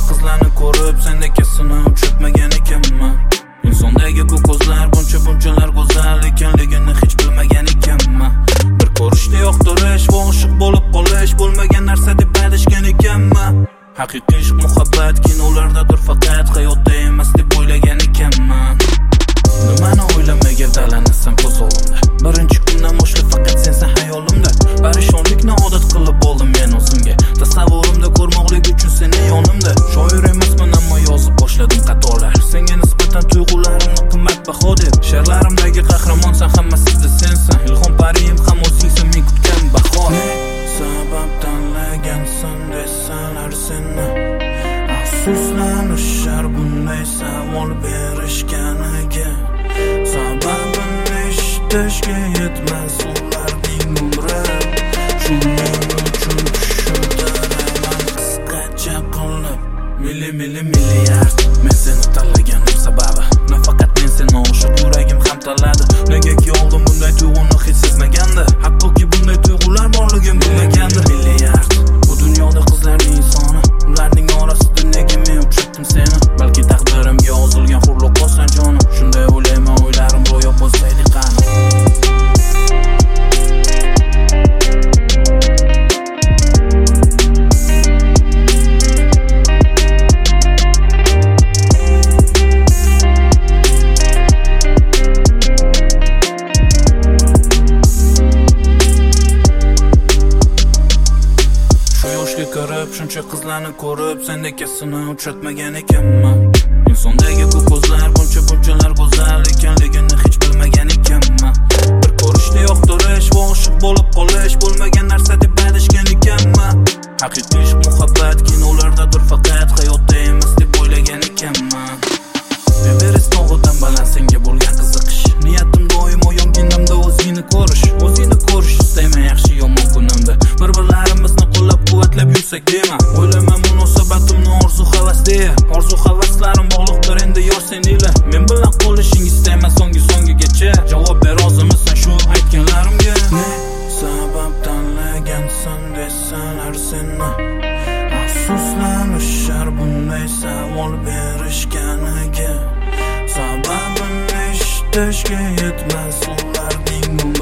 qizlarni ko'rib sendek esini uchirtmagan ekanman. Insondagi bu ko'zlar bunchalar go'zal ekanligini hech bilmagan ekanman. Bir ko'rishda yoqtirish va oshiq bo'lib qolish bo'lmagan narsa deb aytishgan ekanman. Haqiqiy ishq muhabbat kinolardadir faqat hayotda emas deb o'ylagan ekanman. Nimani o'ylamay gavdalanasan ko'z oldimda. Birinchi kundan boshlab faqat sensan hayolimda. Parishonlikni odat qilib oldim men o'zimga. Tasavvurimda ko'rmoqlik uchun seni yonimda. Shoir emasman ammo yozib boshladim qatorlar. Senga nisbatan tuyg'ularimni qimmatbaho deb. She'rlarimdagi qahramonsan, hammasida sensan. Ilhom pariyim ham o'zingsan, men kutgan bahor. Sabab tanlagansan desalar seni. Afsuslanishar bunday savol berishganiga. Sababini eshitishga yetmas ularning umri. Shuning uchun tushuntiraman qisqacha qilib. Milliard men seni tanlaganim sababi. Nafaqat men seni oshiq yuragim ham tanladi. Negaki oldin bunday tuyg'uni hech sezmagandi. Hattoki bunday tuyg'ular borligim bilmagandi. Milliard bu dunyoda qizlarning insoni. Ularning orasida nega men uchratdim seni? Balki taqdirimga yozilgan hurlik bo'lsan jonim. Shunday o'ylayman, o'ylarim ro'yob bo'lsaydi qani. Shuncha qizlarni ko'rib sendek esini uchratmagan ekanman. Insondagi bu ko'zlar bunchalar go'zal ekanligini hech bilmagan ekanman. Bir ko'rishda yoqtirish va oshiq bo'lib qolish bo'lmagan narsa deb aytishgan ekanman. Haqiqiy ishq muhabbat kinolardadir faqat hayotda emas deb o'ylagan ekanman. Everest tog'idan baland senga bo'lgan qiziqish. Niyatim doimo yonginamda o'zingni ko'rish istayman yaxshi yomon kunimda. Bir-birlarimizni qo'llab-quvvatlab yursak dema. O'ylayman munosabatimni orzu-havas deya. Orzu-havaslarim bog'liqdir endi yor sen ila. Men bilan qolishing istayman so'ngigacha. Javob ber, rozimisan shu aytganlarimga? Ne sabab tanlagansan desalar seni. Afsuslanishar bunday savol berishganiga. Sababini eshitishga yetmas ularning umri.